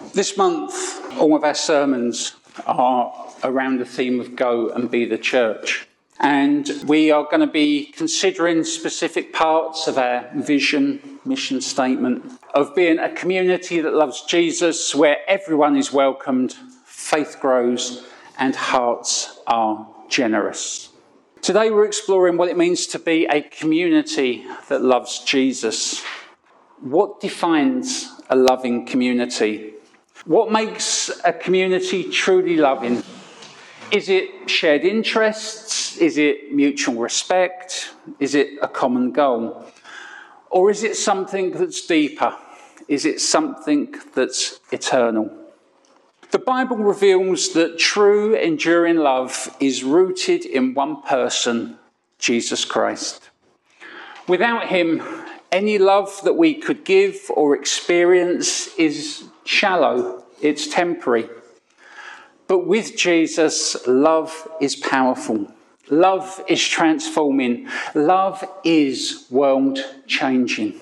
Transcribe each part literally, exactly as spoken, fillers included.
This month, all of our sermons are around the theme of go and be the church. And we are going to be considering specific parts of our vision, mission statement of being a community that loves Jesus, where everyone is welcomed, faith grows, and hearts are generous. Today we're exploring what it means to be a community that loves Jesus. What defines a loving community? What makes a community truly loving? Is it shared interests? Is it mutual respect? Is it a common goal? Or is it something that's deeper? Is it something that's eternal? The Bible reveals that true, enduring love is rooted in one person, Jesus Christ. Without him, any love that we could give or experience is shallow, it's temporary. But with Jesus, love is powerful. Love is transforming. Love is world-changing.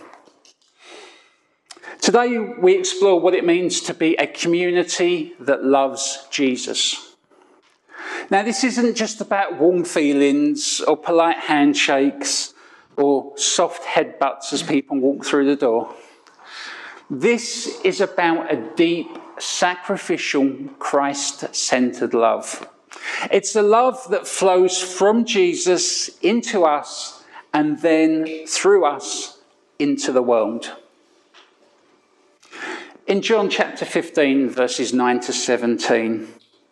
Today we explore what it means to be a community that loves Jesus. Now, this isn't just about warm feelings or polite handshakes or soft headbutts as people walk through the door. This is about a deep, sacrificial, Christ-centered love. It's a love that flows from Jesus into us and then through us into the world. In John chapter fifteen, verses nine to seventeen,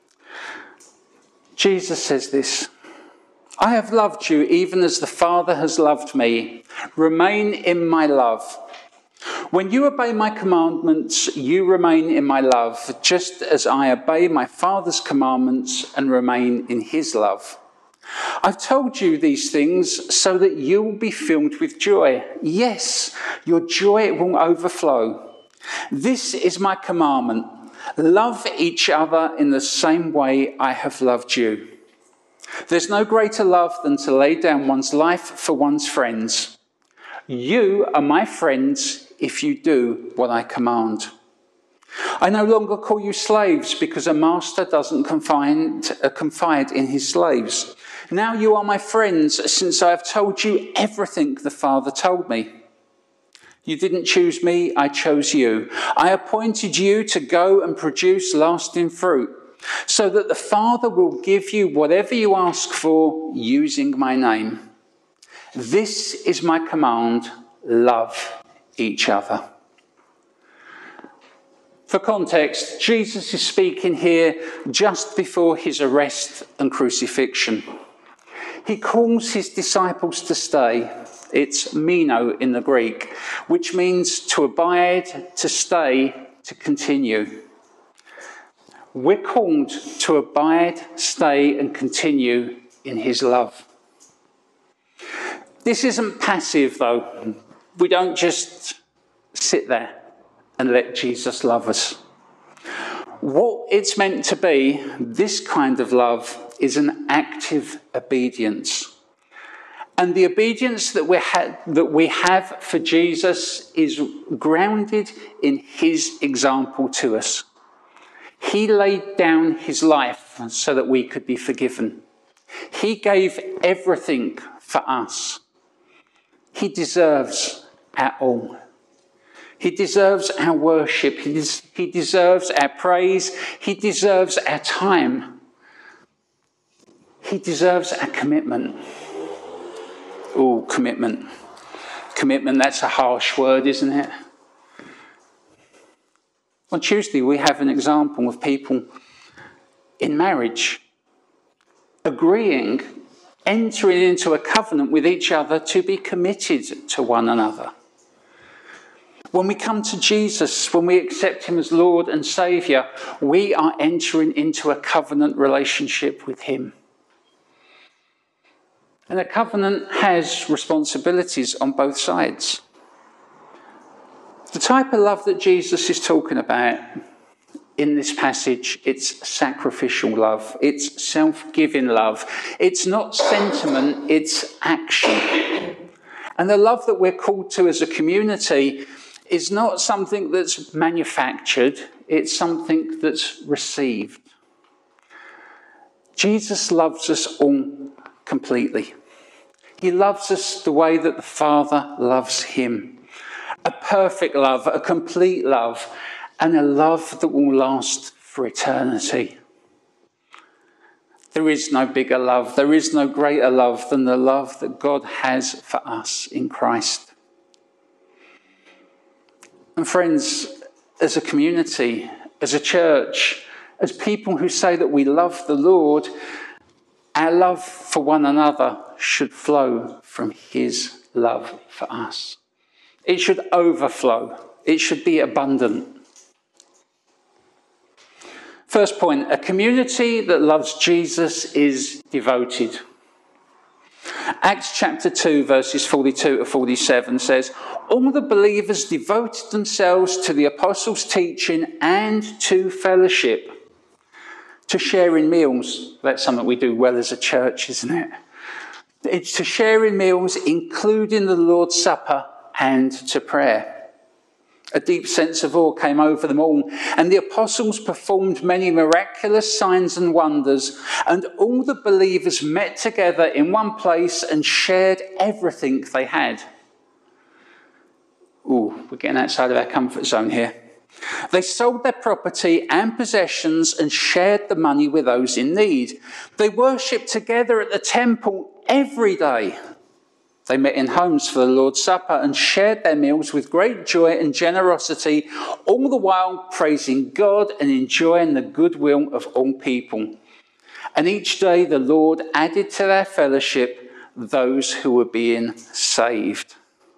Jesus says this: I have loved you even as the Father has loved me. Remain in my love. When you obey my commandments, you remain in my love, just as I obey my Father's commandments and remain in his love. I've told you these things so that you will be filled with joy. Yes, your joy will overflow. This is my commandment. Love each other in the same way I have loved you. There's no greater love than to lay down one's life for one's friends. You are my friends if you do what I command. I no longer call you slaves because a master doesn't confide, uh, confide in his slaves. Now you are my friends since I have told you everything the Father told me. You didn't choose me, I chose you. I appointed you to go and produce lasting fruit, so that the Father will give you whatever you ask for using my name. This is my command: love each other. For context, Jesus is speaking here just before his arrest and crucifixion. He calls his disciples to stay. It's meno in the Greek, which means to abide, to stay, to continue. We're called to abide, stay, and continue in his love. This isn't passive, though. We don't just sit there and let Jesus love us. What it's meant to be, this kind of love, is an active obedience. And the obedience that we, ha- that we have for Jesus is grounded in his example to us. He laid down his life so that we could be forgiven. He gave everything for us. He deserves our all. He deserves our worship. He, des- he deserves our praise. He deserves our time. He deserves our commitment. Oh, commitment. Commitment, that's a harsh word, isn't it? On Tuesday, we have an example of people in marriage agreeing, entering into a covenant with each other to be committed to one another. When we come to Jesus, when we accept him as Lord and Saviour, we are entering into a covenant relationship with him. And a covenant has responsibilities on both sides. The type of love that Jesus is talking about in this passage, it's sacrificial love. It's self-giving love. It's not sentiment, it's action. And the love that we're called to as a community is not something that's manufactured, it's something that's received. Jesus loves us all completely. He loves us the way that the Father loves him. A perfect love, a complete love, and a love that will last for eternity. There is no bigger love, there is no greater love than the love that God has for us in Christ. And friends, as a community, as a church, as people who say that we love the Lord, our love for one another should flow from his love for us. It should overflow. It should be abundant. First point, a community that loves Jesus is devoted. Acts chapter two, verses forty-two to forty-seven says, all the believers devoted themselves to the apostles' teaching and to fellowship, to sharing meals. That's something we do well as a church, isn't it? It's to sharing meals, including the Lord's Supper, and to prayer. A deep sense of awe came over them all, and the apostles performed many miraculous signs and wonders, and all the believers met together in one place and shared everything they had. Ooh, we're getting outside of our comfort zone here. They sold their property and possessions and shared the money with those in need. They worshipped together at the temple every day. They met in homes for the Lord's Supper and shared their meals with great joy and generosity, all the while praising God and enjoying the goodwill of all people. And each day the Lord added to their fellowship those who were being saved.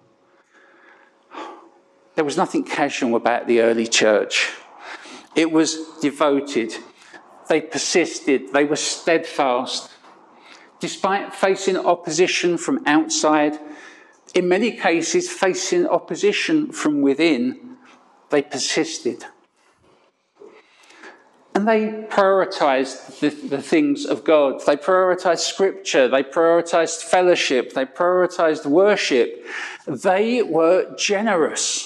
There was nothing casual about the early church. It was devoted. They persisted. They were steadfast. Despite facing opposition from outside, in many cases facing opposition from within, they persisted. And they prioritised the, the things of God. They prioritised scripture. They prioritised fellowship. They prioritised worship. They were generous.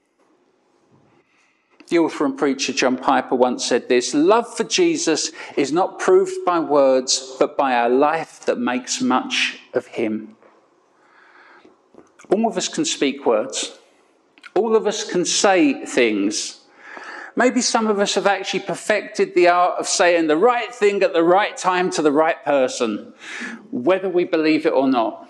The author and preacher John Piper once said this, love for Jesus is not proved by words, but by our life that makes much of him. All of us can speak words. All of us can say things. Maybe some of us have actually perfected the art of saying the right thing at the right time to the right person, whether we believe it or not.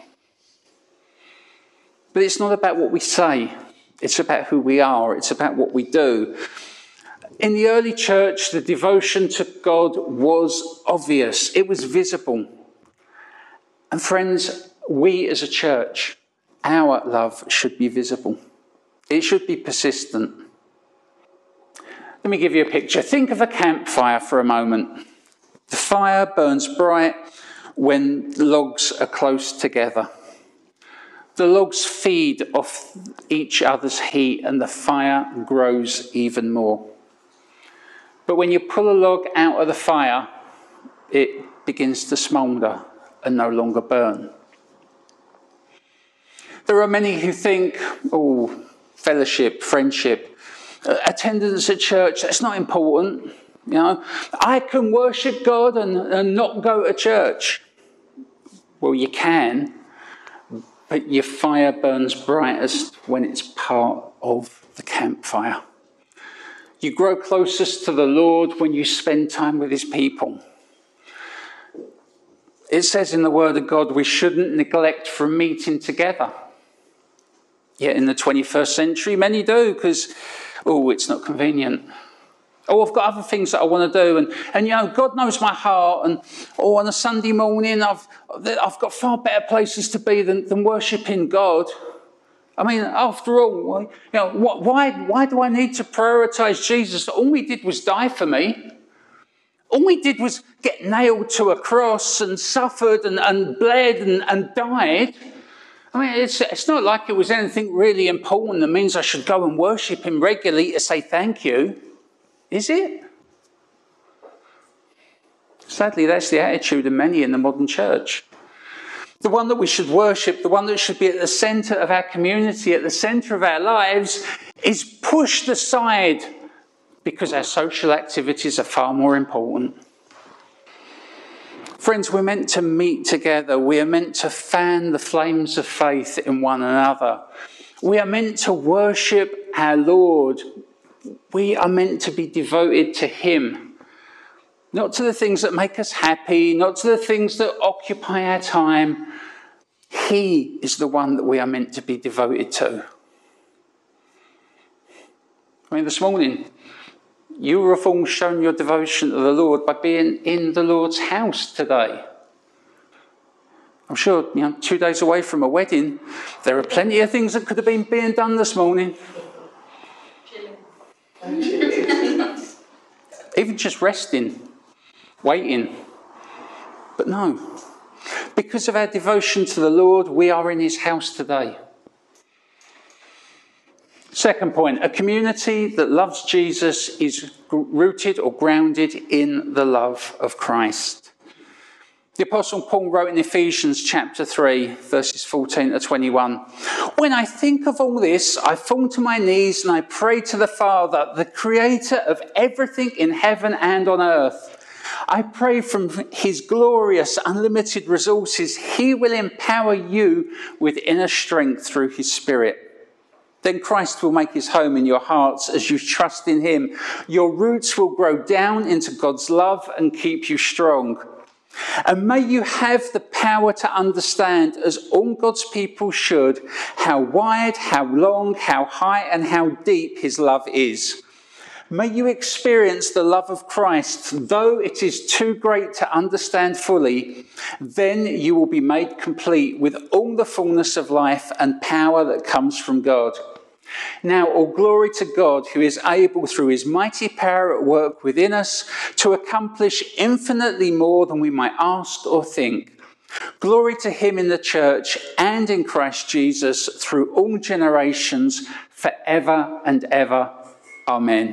But it's not about what we say. It's about who we are. It's about what we do. In the early church, the devotion to God was obvious. It was visible. And friends, we as a church, our love should be visible. It should be persistent. Let me give you a picture. Think of a campfire for a moment. The fire burns bright when logs are close together. The logs feed off each other's heat and the fire grows even more. But when you pull a log out of the fire, it begins to smoulder and no longer burn. There are many who think, oh, fellowship, friendship, attendance at church, that's not important. You know, I can worship God and, and not go to church. Well, you can. But your fire burns brightest when it's part of the campfire. You grow closest to the Lord when you spend time with his people. It says in the Word of God we shouldn't neglect from meeting together. Yet in the twenty-first century, many do because, oh, it's not convenient. Oh, I've got other things that I want to do. And, and you know, God knows my heart. And oh, on a Sunday morning, I've I've got far better places to be than, than worshipping God. I mean, after all, you know, why, why do I need to prioritise Jesus? All he did was die for me. All he did was get nailed to a cross and suffered and, and bled and, and died. I mean, it's, it's not like it was anything really important that means I should go and worship him regularly to say thank you. Is it? Sadly, that's the attitude of many in the modern church. the one that we should worship, the one that should be at the centre of our community, at the centre of our lives, is pushed aside because our social activities are far more important. Friends, we're meant to meet together. We are meant to fan the flames of faith in one another. We are meant to worship our Lord. We are meant to be devoted to him. Not to the things that make us happy, not to the things that occupy our time. He is the one that we are meant to be devoted to. I mean, this morning, you have all shown your devotion to the Lord by being in the Lord's house today. I'm sure, you know, two days away from a wedding, there are plenty of things that could have been being done this morning. Even just resting, waiting. But no, because of our devotion to the Lord, we are in his house today. Second point, a community that loves Jesus is rooted or grounded in the love of Christ. The Apostle Paul wrote in Ephesians chapter three, verses fourteen to twenty-one, "When I think of all this, I fall to my knees and I pray to the Father, the creator of everything in heaven and on earth. I pray from his glorious, unlimited resources, he will empower you with inner strength through his Spirit. Then Christ will make his home in your hearts as you trust in him. Your roots will grow down into God's love and keep you strong. And may you have the power to understand, as all God's people should, how wide, how long, how high, and how deep his love is. May you experience the love of Christ, though it is too great to understand fully. Then you will be made complete with all the fullness of life and power that comes from God. Now all glory to God, who is able through his mighty power at work within us to accomplish infinitely more than we might ask or think. Glory to him in the church and in Christ Jesus through all generations, forever and ever. Amen."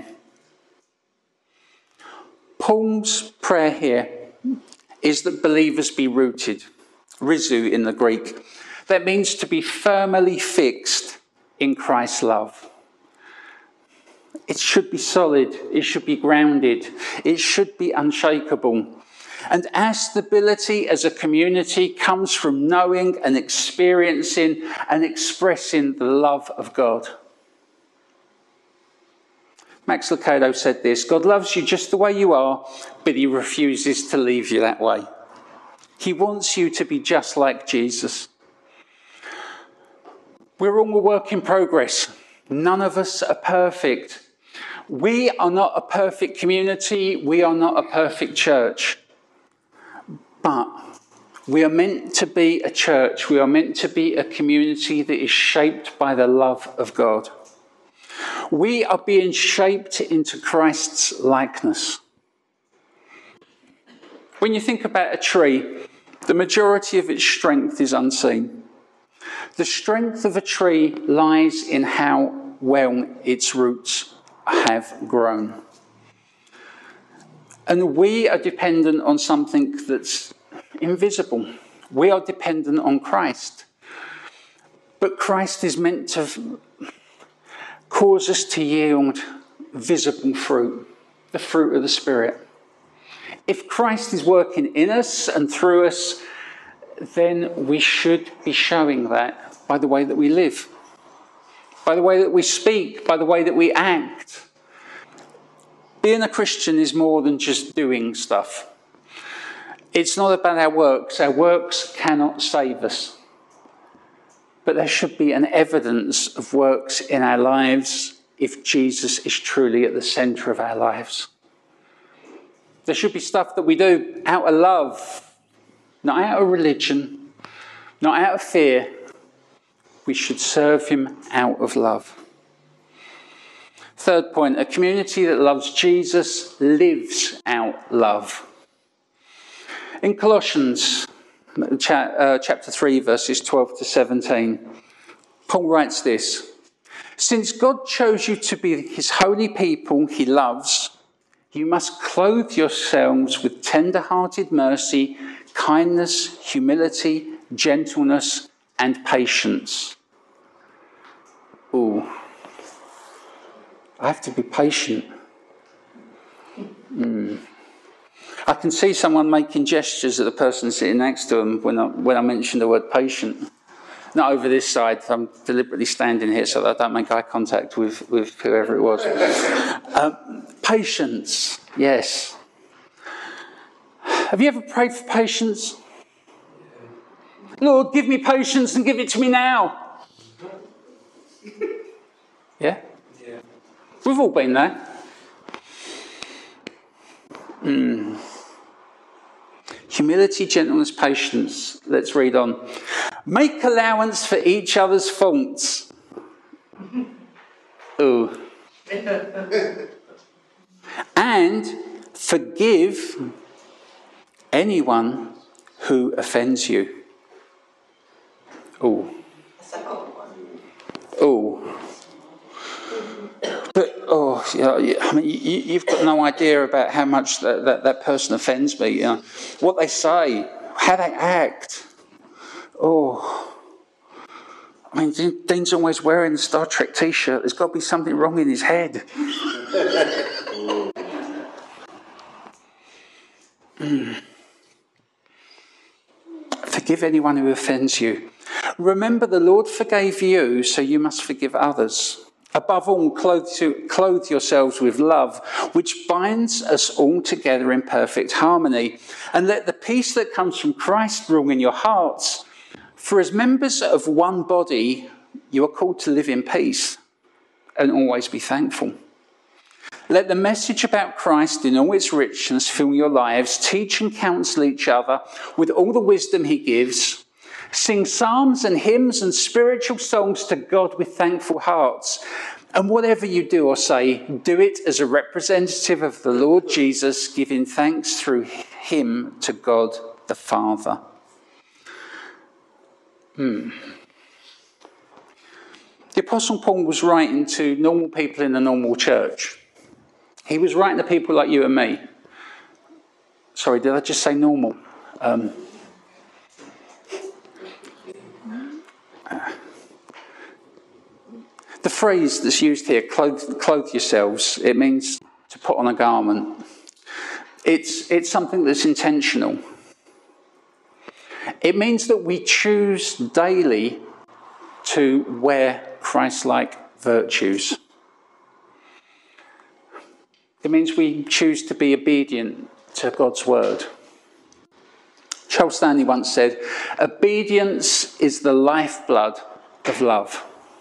Paul's prayer here is that believers be rooted, rizu in the Greek. That means to be firmly fixed in Christ's love. It should be solid, it should be grounded, it should be unshakable. And our stability as a community comes from knowing and experiencing and expressing the love of God. Max Lucado said this: "God loves you just the way you are, but he refuses to leave you that way. He wants you to be just like Jesus." We're all a work in progress. None of us are perfect. We are not a perfect community. We are not a perfect church. But we are meant to be a church. We are meant to be a community that is shaped by the love of God. We are being shaped into Christ's likeness. When you think about a tree, the majority of its strength is unseen. The strength of a tree lies in how well its roots have grown. And we are dependent on something that's invisible. We are dependent on Christ. But Christ is meant to cause us to yield visible fruit, the fruit of the Spirit. If Christ is working in us and through us, then we should be showing that by the way that we live, by the way that we speak, by the way that we act. Being a Christian is more than just doing stuff. It's not about our works. Our works cannot save us. But there should be an evidence of works in our lives if Jesus is truly at the centre of our lives. There should be stuff that we do out of love, not out of religion, not out of fear. We should serve him out of love. Third point, a community that loves Jesus lives out love. In Colossians chapter three, verses twelve to seventeen, Paul writes this: "Since God chose you to be his holy people he loves, you must clothe yourselves with tender-hearted mercy, kindness, humility, gentleness, and patience. Ooh. I have to be patient. Mm. I can see someone making gestures at the person sitting next to them when I, when I mention the word patient. Not over this side. I'm deliberately standing here so that I don't make eye contact with, with whoever it was. um, patience, yes. Have you ever prayed for patience? Lord, give me patience and give it to me now. Yeah? Yeah. We've all been there. Mm. Humility, gentleness, patience. Let's read on. Make allowance for each other's faults. Ooh. And forgive anyone who offends you. Ooh. Ooh. But, oh, yeah, I mean, you, you've got no idea about how much that, that, that person offends me. You know, what they say, how they act. Oh. I mean, Dean's always wearing the Star Trek T-shirt. There's got to be something wrong in his head. mm. Forgive anyone who offends you. Remember, the Lord forgave you, so you must forgive others. Above all, clothe, clothe yourselves with love, which binds us all together in perfect harmony. And let the peace that comes from Christ rule in your hearts. For as members of one body, you are called to live in peace and always be thankful. Let the message about Christ in all its richness fill your lives. Teach and counsel each other with all the wisdom he gives. Sing psalms and hymns and spiritual songs to God with thankful hearts. And whatever you do or say, do it as a representative of the Lord Jesus, giving thanks through him to God the Father. Hmm. The Apostle Paul was writing to normal people in a normal church. He was writing to people like you and me. Sorry, did I just say normal? Um, the phrase that's used here, clothe, clothe yourselves, it means to put on a garment. It's, it's something that's intentional. It means that we choose daily to wear Christ-like virtues. It means we choose to be obedient to God's word. Charles Stanley once said, obedience is the lifeblood of love.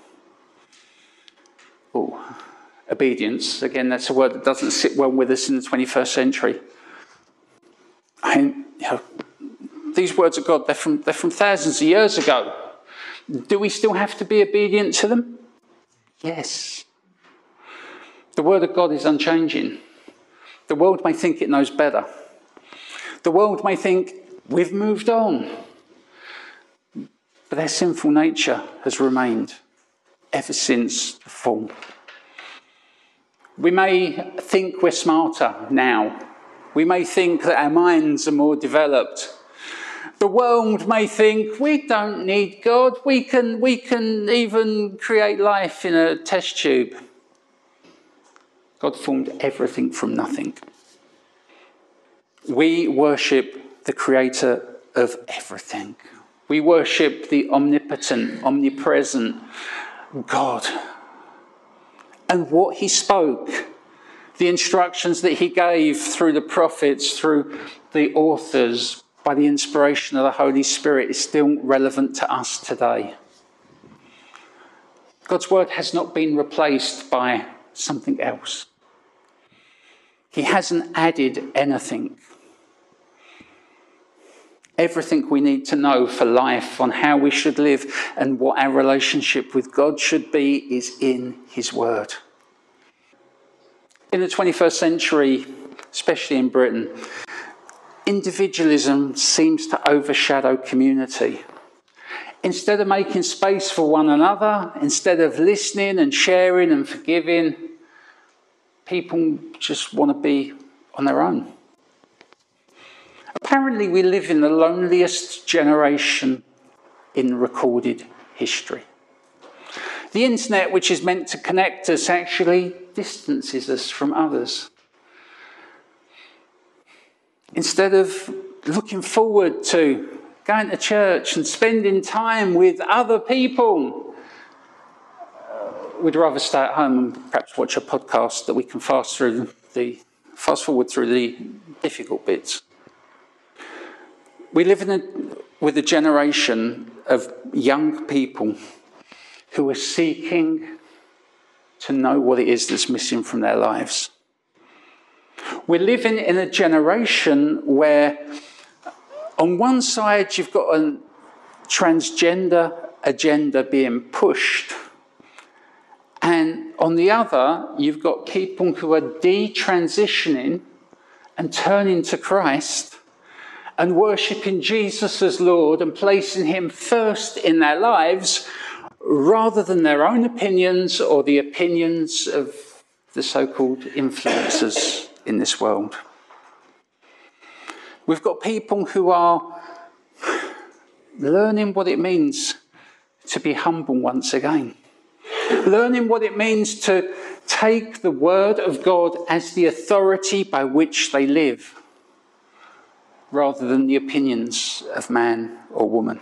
Oh, obedience, again, that's a word that doesn't sit well with us in the twenty-first century. I mean, you know, these words of God, they're from, they're from thousands of years ago. Do we still have to be obedient to them? Yes. The word of God is unchanging. The world may think it knows better. The world may think we've moved on. But their sinful nature has remained ever since the fall. We may think we're smarter now. We may think that our minds are more developed. The world may think we don't need God. We can, we can even create life in a test tube. God formed everything from nothing. We worship the creator of everything. We worship the omnipotent, omnipresent God. And what he spoke, the instructions that he gave through the prophets, through the authors, by the inspiration of the Holy Spirit, is still relevant to us today. God's word has not been replaced by something else. He hasn't added anything. Everything we need to know for life, on how we should live and what our relationship with God should be, is in his word. In the twenty-first century, especially in Britain, individualism seems to overshadow community. Instead of making space for one another, instead of listening and sharing and forgiving, people just want to be on their own. Apparently, we live in the loneliest generation in recorded history. The internet, which is meant to connect us, actually distances us from others. Instead of looking forward to going to church and spending time with other people, uh, we'd rather stay at home and perhaps watch a podcast that we can fast through the fast forward through the difficult bits. We live in a, with a generation of young people who are seeking to know what it is that's missing from their lives. We're living in a generation where on one side you've got a transgender agenda being pushed, and on the other you've got people who are detransitioning and turning to Christ and worshipping Jesus as Lord and placing him first in their lives rather than their own opinions or the opinions of the so-called influencers in this world. We've got people who are learning what it means to be humble once again. Learning what it means to take the word of God as the authority by which they live, rather than the opinions of man or woman.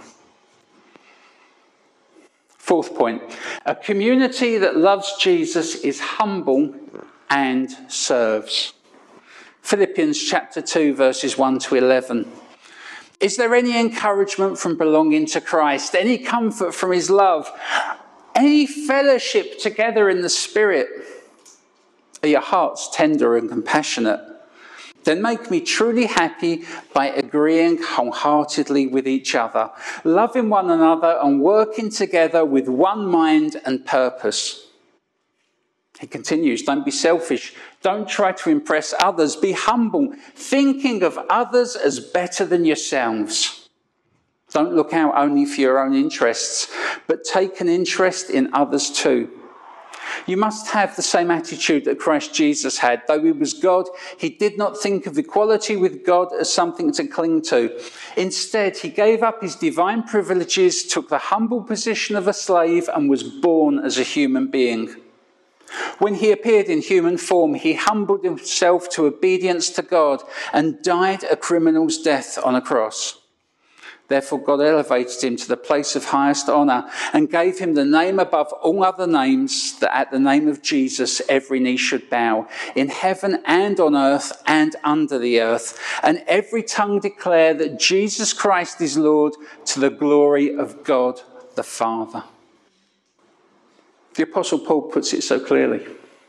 Fourth point, a community that loves Jesus is humble and serves. Philippians chapter two, verses one to eleven. Is there any encouragement from belonging to Christ? Any comfort from his love? Any fellowship together in the Spirit? Are your hearts tender and compassionate? Then make me truly happy by agreeing wholeheartedly with each other, loving one another and working together with one mind and purpose. He continues, don't be selfish. Don't try to impress others. Be humble, thinking of others as better than yourselves. Don't look out only for your own interests, but take an interest in others too. You must have the same attitude that Christ Jesus had. Though he was God, he did not think of equality with God as something to cling to. Instead, he gave up his divine privileges, took the humble position of a slave, and was born as a human being. When he appeared in human form, he humbled himself to obedience to God and died a criminal's death on a cross. Therefore, God elevated him to the place of highest honour and gave him the name above all other names, that at the name of Jesus every knee should bow, in heaven and on earth and under the earth, and every tongue declare that Jesus Christ is Lord, to the glory of God the Father. The Apostle Paul puts it so clearly.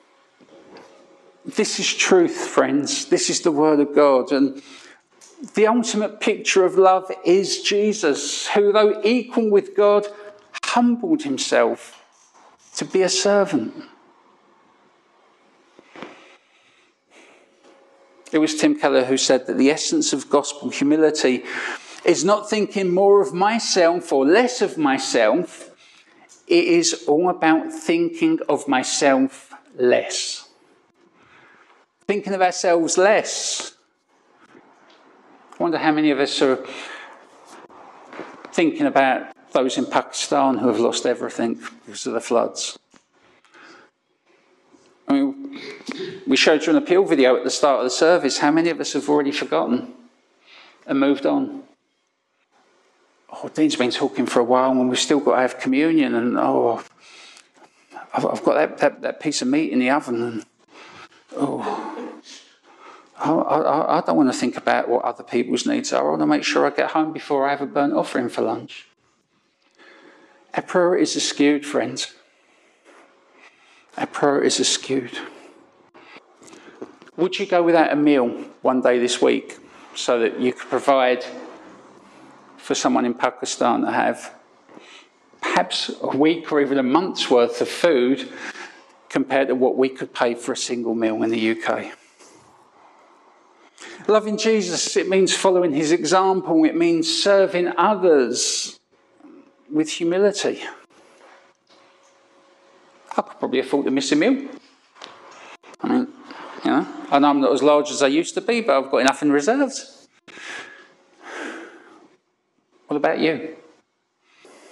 This is truth, friends. This is the word of God. And the ultimate picture of love is Jesus, who, though equal with God, humbled himself to be a servant. It was Tim Keller who said that the essence of gospel humility is not thinking more of myself or less of myself. It is all about thinking of myself less. Thinking of ourselves less. I wonder how many of us are thinking about those in Pakistan who have lost everything because of the floods. I mean, we showed you an appeal video at the start of the service. How many of us have already forgotten and moved on? Oh, Dean's been talking for a while and we've still got to have communion, and oh, I've, I've got that, that, that piece of meat in the oven, and oh, I, I, I don't want to think about what other people's needs are. I want to make sure I get home before I have a burnt offering for lunch. Our priorities are skewed, friends. Our priorities are skewed. Would you go without a meal one day this week so that you could provide for someone in Pakistan to have perhaps a week or even a month's worth of food compared to what we could pay for a single meal in the U K? Loving Jesus, it means following his example. It means serving others with humility. I could probably afford to miss a meal. I mean, you know, I know I'm not as large as I used to be, but I've got enough in reserves. What about you?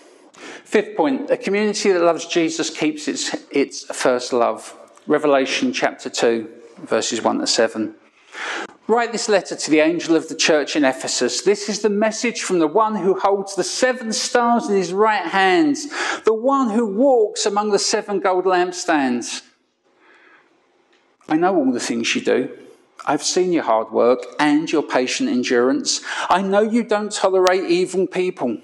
Fifth point, a community that loves Jesus keeps its, its first love. Revelation chapter two, verses one to seven. Write this letter to the angel of the church in Ephesus. This is the message from the one who holds the seven stars in his right hand, the one who walks among the seven gold lampstands. I know all the things you do. I've seen your hard work and your patient endurance. I know you don't tolerate evil people.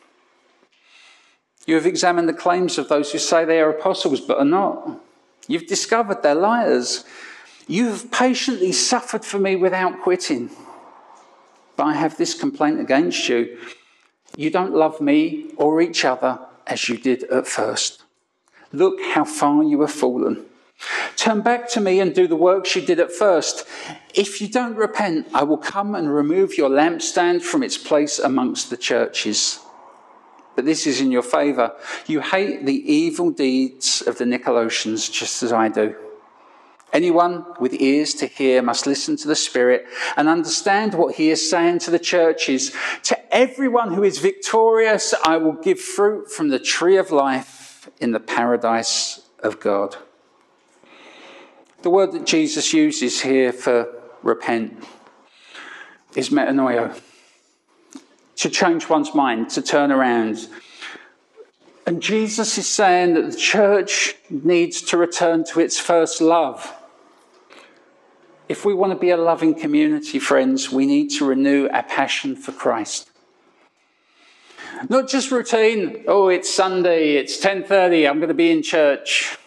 You have examined the claims of those who say they are apostles but are not. You've discovered they're liars. You have patiently suffered for me without quitting. But I have this complaint against you. You don't love me or each other as you did at first. Look how far you have fallen. Turn back to me and do the works you did at first. If you don't repent, I will come and remove your lampstand from its place amongst the churches. But this is in your favour. You hate the evil deeds of the Nicolaitans just as I do. Anyone with ears to hear must listen to the Spirit and understand what he is saying to the churches. To everyone who is victorious, I will give fruit from the tree of life in the paradise of God. The word that Jesus uses here for repent is metanoia. To change one's mind, to turn around. And Jesus is saying that the church needs to return to its first love. If we want to be a loving community, friends, we need to renew our passion for Christ. Not just routine, oh, it's Sunday, it's ten thirty, I'm going to be in church.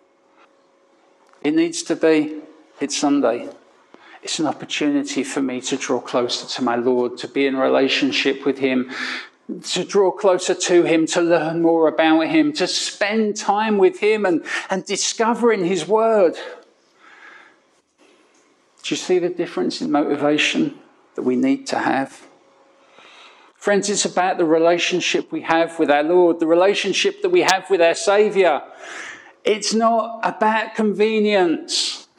It needs to be, it's Sunday. It's an opportunity for me to draw closer to my Lord, to be in relationship with him, to draw closer to him, to learn more about him, to spend time with him and, and discovering his word. Do you see the difference in motivation that we need to have? Friends, it's about the relationship we have with our Lord, the relationship that we have with our Saviour. It's not about convenience.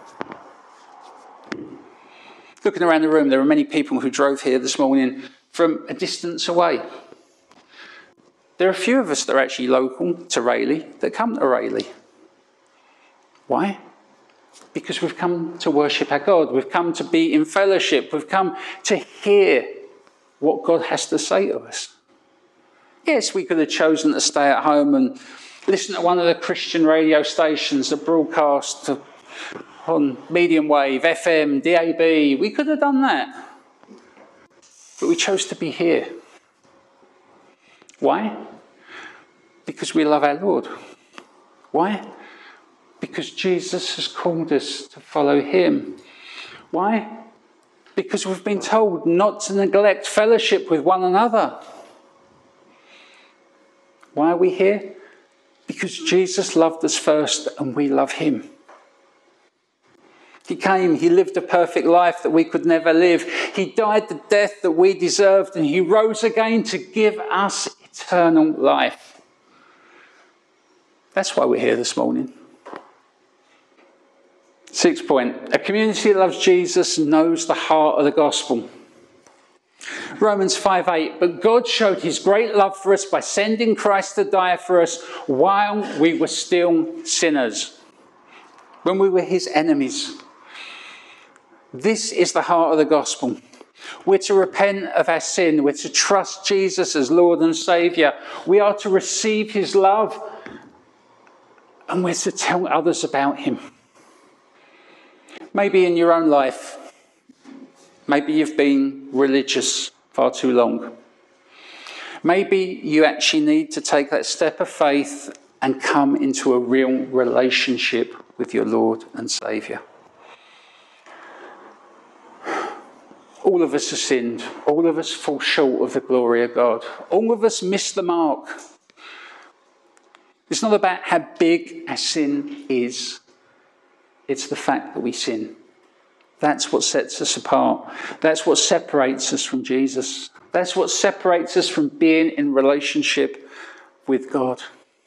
Looking around the room, there are many people who drove here this morning from a distance away. There are a few of us that are actually local to Rayleigh that come to Rayleigh. Why? Because we've come to worship our God. We've come to be in fellowship. We've come to hear what God has to say to us. Yes, we could have chosen to stay at home and listen to one of the Christian radio stations that broadcast on medium wave, F M, D A B. We could have done that. But we chose to be here. Why? Because we love our Lord. Why? Because Jesus has called us to follow him. Why? Because we've been told not to neglect fellowship with one another. Why are we here? Because Jesus loved us first and we love him. He came, he lived a perfect life that we could never live. He died the death that we deserved, and he rose again to give us eternal life. That's why we're here this morning. Sixth point, a community that loves Jesus knows the heart of the gospel. Romans five eight, but God showed his great love for us by sending Christ to die for us while we were still sinners, when we were his enemies. This is the heart of the gospel. We're to repent of our sin. We're to trust Jesus as Lord and Saviour. We are to receive his love, and we're to tell others about him. Maybe in your own life, maybe you've been religious far too long. Maybe you actually need to take that step of faith and come into a real relationship with your Lord and Saviour. All of us have sinned. All of us fall short of the glory of God. All of us miss the mark. It's not about how big our sin is. It's the fact that we sin. That's what sets us apart. That's what separates us from Jesus. That's what separates us from being in relationship with God.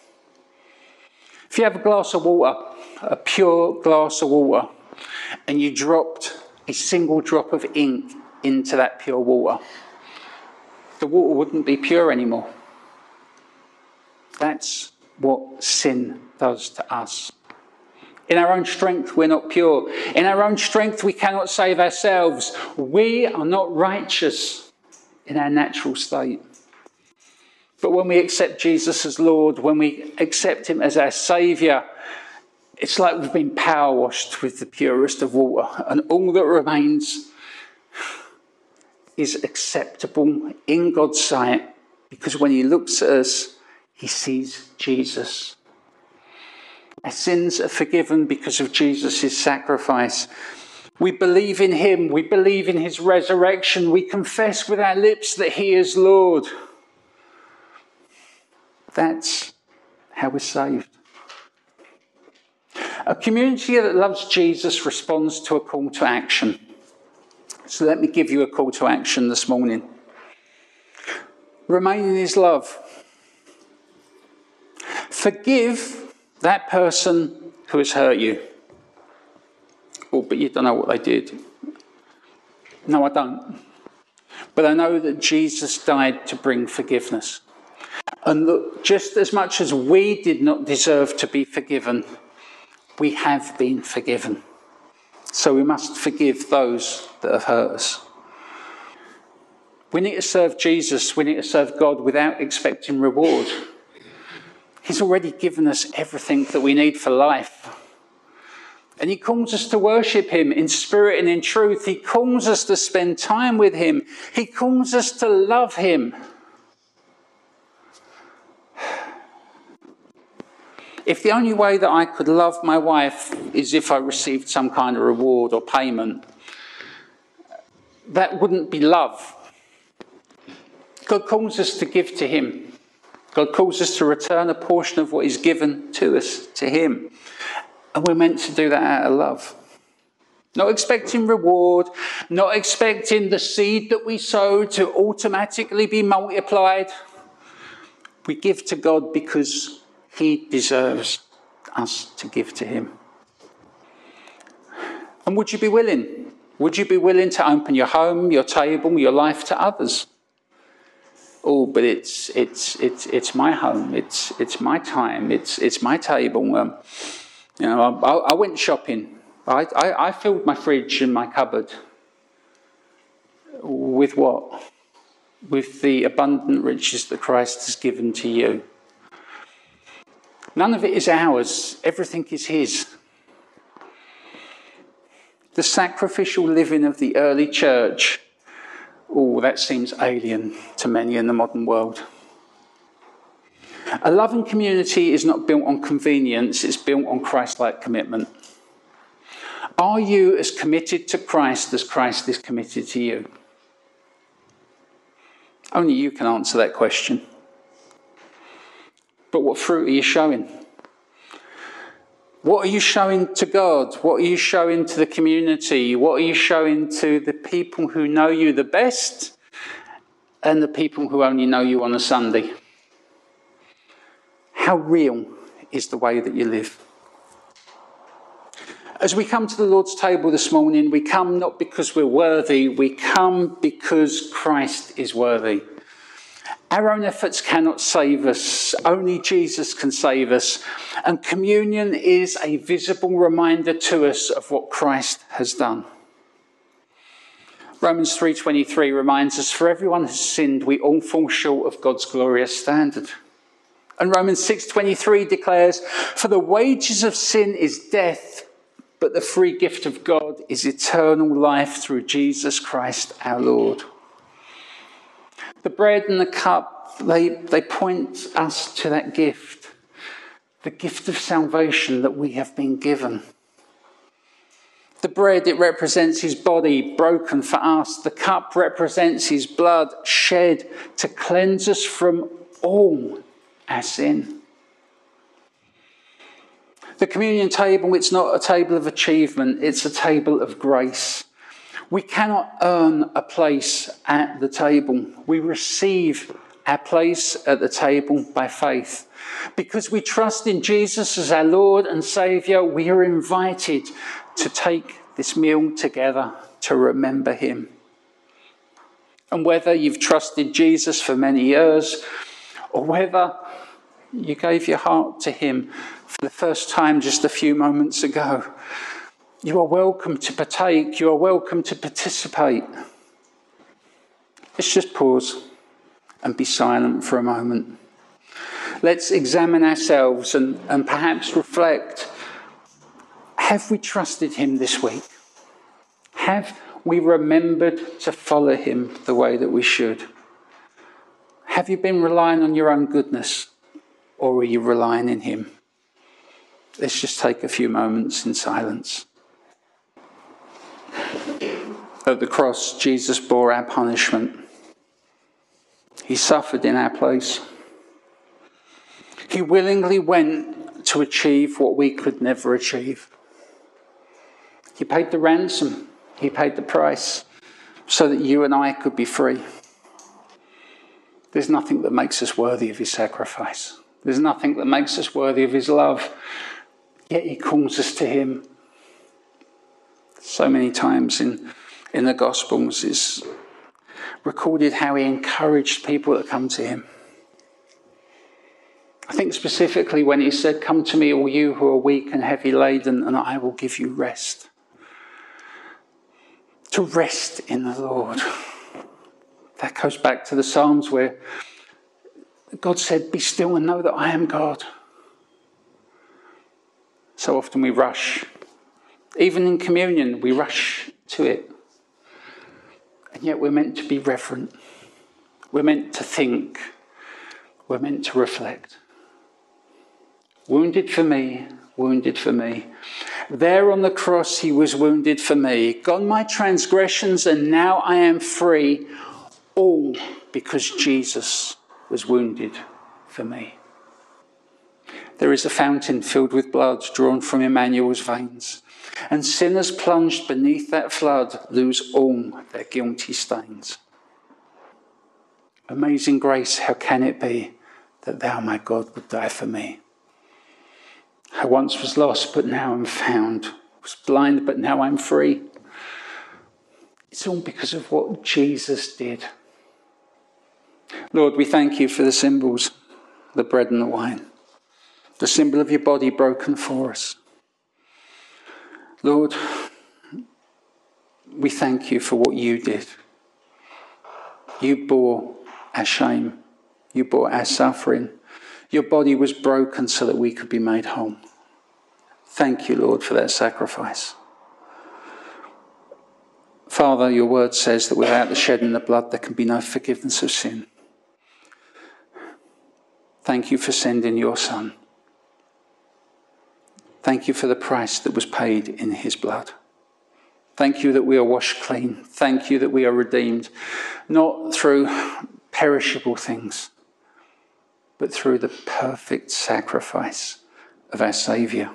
If you have a glass of water, a pure glass of water, and you dropped a single drop of ink into that pure water, the water wouldn't be pure anymore. That's what sin does to us. In our own strength, we're not pure. In our own strength, we cannot save ourselves. We are not righteous in our natural state. But when we accept Jesus as Lord, when we accept him as our Saviour, it's like we've been power washed with the purest of water, and all that remains is acceptable in God's sight, because when he looks at us, he sees Jesus. Our sins are forgiven because of Jesus' sacrifice. We believe in him, we believe in his resurrection, we confess with our lips that he is Lord. That's how we're saved. A community that loves Jesus responds to a call to action. So let me give you a call to action this morning. Remain in his love. Forgive that person who has hurt you. Oh, but you don't know what they did. No, I don't. But I know that Jesus died to bring forgiveness. And look, just as much as we did not deserve to be forgiven, we have been forgiven. So we must forgive those that have hurt us. We need to serve Jesus, we need to serve God without expecting reward. He's already given us everything that we need for life. And he calls us to worship him in spirit and in truth. He calls us to spend time with him. He calls us to love him. If the only way that I could love my wife is if I received some kind of reward or payment, that wouldn't be love. God calls us to give to him. God calls us to return a portion of what is given to us to him. And we're meant to do that out of love. Not expecting reward, not expecting the seed that we sow to automatically be multiplied. We give to God because he deserves us to give to him. And would you be willing? Would you be willing to open your home, your table, your life to others? Oh, but it's it's it's it's my home. It's it's my time. It's it's my table. Um, you know, I, I went shopping. I, I I filled my fridge and my cupboard. With what? With the abundant riches that Christ has given to you. None of it is ours. Everything is his. The sacrificial living of the early church, oh, that seems alien to many in the modern world. A loving community is not built on convenience, it's built on Christ-like commitment. Are you as committed to Christ as Christ is committed to you? Only you can answer that question. But what fruit are you showing? What are you showing to God? What are you showing to the community? What are you showing to the people who know you the best and the people who only know you on a Sunday? How real is the way that you live? As we come to the Lord's table this morning, we come not because we're worthy, we come because Christ is worthy. Our own efforts cannot save us. Only Jesus can save us. And communion is a visible reminder to us of what Christ has done. Romans three twenty-three reminds us, for everyone has sinned, we all fall short of God's glorious standard. And Romans six twenty-three declares, for the wages of sin is death, but the free gift of God is eternal life through Jesus Christ our Lord. The bread and the cup, they, they point us to that gift. The gift of salvation that we have been given. The bread, it represents his body broken for us. The cup represents his blood shed to cleanse us from all our sin. The communion table, it's not a table of achievement, it's a table of grace. We cannot earn a place at the table. We receive our place at the table by faith. Because we trust in Jesus as our Lord and Saviour, we are invited to take this meal together to remember him. And whether you've trusted Jesus for many years, or whether You gave your heart to him for the first time just a few moments ago. You are welcome to partake. You are welcome to participate. Let's just pause and be silent for a moment. Let's examine ourselves and, and perhaps reflect. Have we trusted him this week? Have we remembered to follow him the way that we should? Have you been relying on your own goodness, or are you relying in him? Let's just take a few moments in silence. At the cross, Jesus bore our punishment. He suffered in our place. He willingly went to achieve what we could never achieve. He paid the ransom. He paid the price so that you and I could be free. There's nothing that makes us worthy of his sacrifice. There's nothing that makes us worthy of his love. Yet he calls us to him. So many times in, in the Gospels it's recorded how he encouraged people that come to him. I think specifically when he said, "Come to me, all you who are weak and heavy laden, and I will give you rest." To rest in the Lord. That goes back to the Psalms where God said, "Be still and know that I am God." So often we rush. Even in communion, we rush to it. And yet we're meant to be reverent. We're meant to think. We're meant to reflect. Wounded for me, wounded for me. There on the cross he was wounded for me. Gone my transgressions and now I am free. All because Jesus was wounded for me. There is a fountain filled with blood drawn from Emmanuel's veins. And sinners plunged beneath that flood lose all their guilty stains. Amazing grace, how can it be that thou, my God, would die for me? I once was lost, but now I'm found. I was blind, but now I'm free. It's all because of what Jesus did. Lord, we thank you for the symbols, the bread and the wine, the symbol of your body broken for us. Lord, we thank you for what you did. You bore our shame. You bore our suffering. Your body was broken so that we could be made whole. Thank you, Lord, for that sacrifice. Father, your word says that without the shedding of blood, there can be no forgiveness of sin. Thank you for sending your Son. Thank you for the price that was paid in his blood. Thank you that we are washed clean. Thank you that we are redeemed, not through perishable things, but through the perfect sacrifice of our Saviour.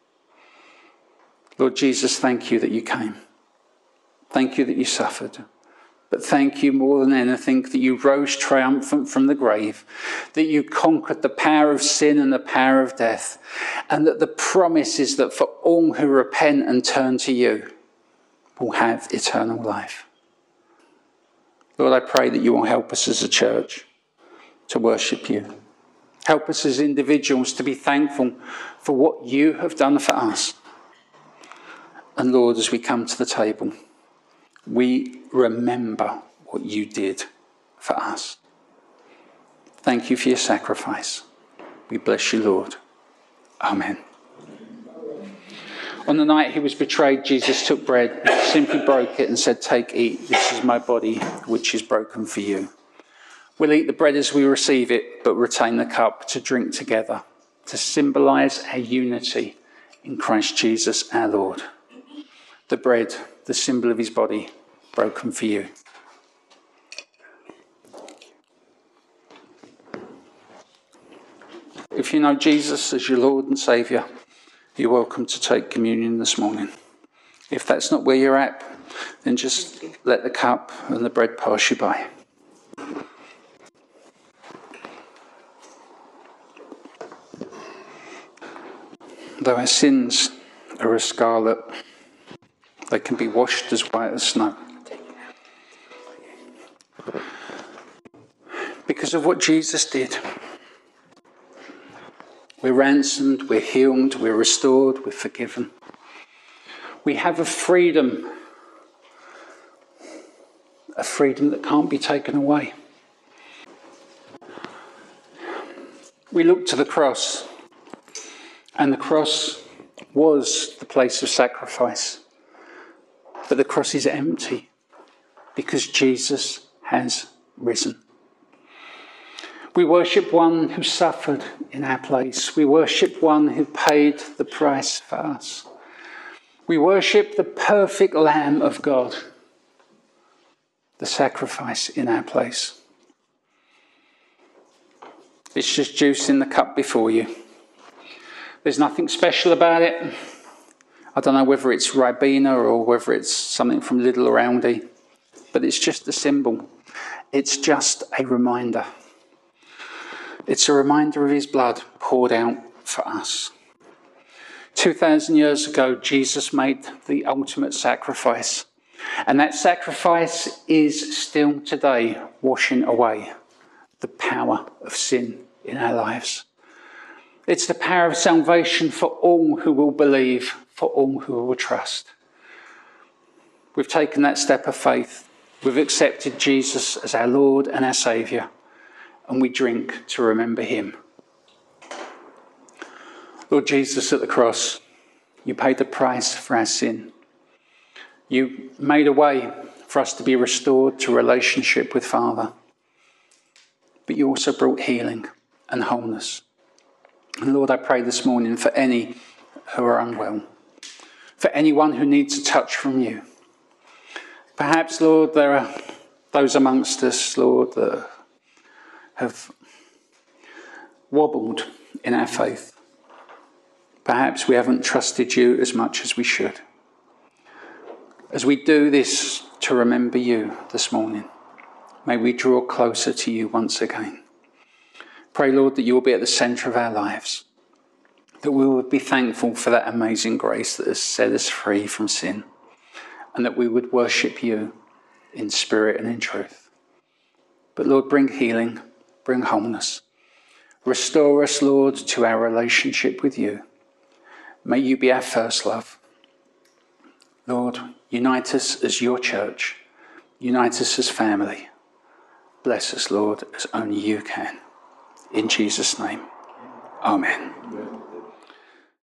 Lord Jesus, thank you that you came. Thank you that you suffered. But thank you more than anything that you rose triumphant from the grave, that you conquered the power of sin and the power of death, and that the promise is that for all who repent and turn to you will have eternal life. Lord, I pray that you will help us as a church to worship you. Help us as individuals to be thankful for what you have done for us. And Lord, as we come to the table, we remember what you did for us. Thank you for your sacrifice. We bless you, Lord. Amen. On the night he was betrayed, Jesus took bread, simply broke it and said, "Take, eat. This is my body, which is broken for you." We'll eat the bread as we receive it, but retain the cup to drink together, to symbolise our unity in Christ Jesus our Lord. The bread, the symbol of his body, broken for you. If you know Jesus as your Lord and Saviour, you're welcome to take communion this morning. If that's not where you're at, then just let the cup and the bread pass you by. Though our sins are as scarlet, they can be washed as white as snow. Because of what Jesus did. We're ransomed, we're healed, we're restored, we're forgiven. We have a freedom, a freedom that can't be taken away. We look to the cross, and the cross was the place of sacrifice. But the cross is empty because Jesus has risen. We worship one who suffered in our place. We worship one who paid the price for us. We worship the perfect Lamb of God, the sacrifice in our place. It's just juice in the cup before you. There's nothing special about it. I don't know whether it's Ribena or whether it's something from Lidl or Aldi, but it's just a symbol. It's just a reminder. It's a reminder of his blood poured out for us. Two thousand years ago, Jesus made the ultimate sacrifice. And that sacrifice is still today washing away the power of sin in our lives. It's the power of salvation for all who will believe, for all who will trust. We've taken that step of faith. We've accepted Jesus as our Lord and our Saviour. And we drink to remember him. Lord Jesus, at the cross, you paid the price for our sin. You made a way for us to be restored to relationship with Father. But you also brought healing and wholeness. And Lord, I pray this morning for any who are unwell, for anyone who needs a touch from you. Perhaps, Lord, there are those amongst us, Lord, that have wobbled in our faith. Perhaps we haven't trusted you as much as we should. As we do this to remember you this morning, may we draw closer to you once again. Pray, Lord, that you will be at the centre of our lives, that we would be thankful for that amazing grace that has set us free from sin, and that we would worship you in spirit and in truth. But Lord, bring healing, bring wholeness. Restore us, Lord, to our relationship with you. May you be our first love. Lord, unite us as your church. Unite us as family. Bless us, Lord, as only you can. In Jesus' name, amen.